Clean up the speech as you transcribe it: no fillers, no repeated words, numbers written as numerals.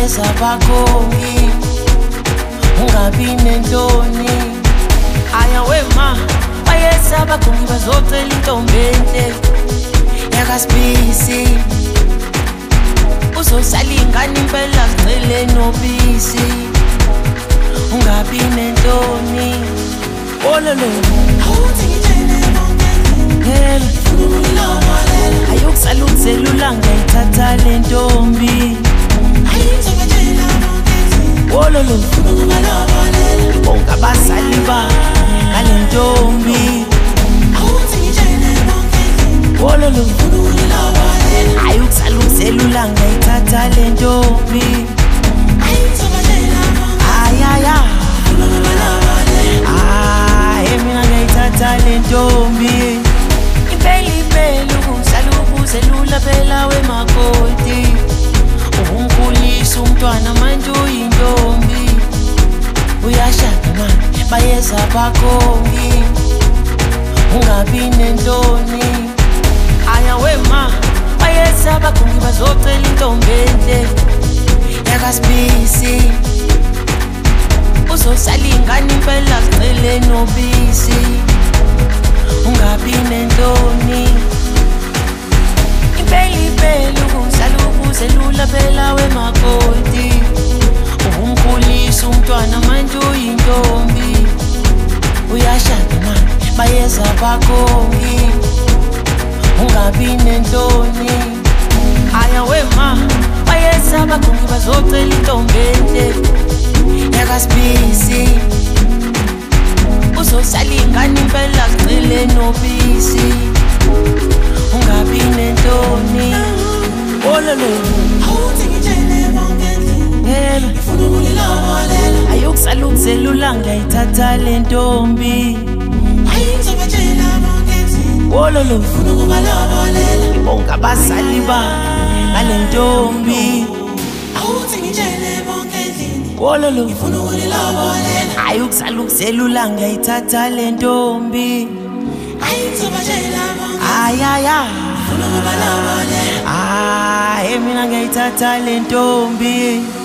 bayeza bakhongi ungabi nentoni aya wema bayeza bakhongi bazocela intombi enhle yakasibisi uzosala ingane impela zicele nobisi ungabi nentoni ololo awuthi ngitshele bonke yelo ukulobela ayokusala ukuzelula ngayithatha le ntombi ayizobetshela bonke ololo ukulobela bonke abazali ba ngale ntombi awuthi ngitshele bonke ololo ukulobela ayokusala ukuzelula ngayithatha le ntombi ayizobetshela bonke ayaya ukulobela mina ngayithatha le ntombi impela ukusala ukuzelula phela wemakoti ukumkhulisa umntwana manje uyintombi uyashada manje bayeza bakhongi ungabi nentoni aya wema bayeza bakhongi bazocela intombi enhle yakasibisi uzosala ingane impela zicele nobisi ungabi nentoni impela ukusala ukuzelula phela wemakoti ukumkhulisa umntwana manje uyintombi uyashada manje bayeza bakhongi ungabi nentoni aya wema bayeza bakhongi bazocela intombi enhle yakasibisi uzosala ingane impela zicele nobisi ungabi nentoni ololo awuthi ngitshele bonke yelo ukulobela ayokusala ukuzelula ngayithatha le ntombi ayizobetshela bonke ololo ukulobela bonke abazali ba ngale ntombi awuthi ngitshele bonke ololo ukulobela ayokusala ukuzelula ngayithatha le ntombi ayizobetshela bonke ayaya ukulobela mina ngayithatha le ntombi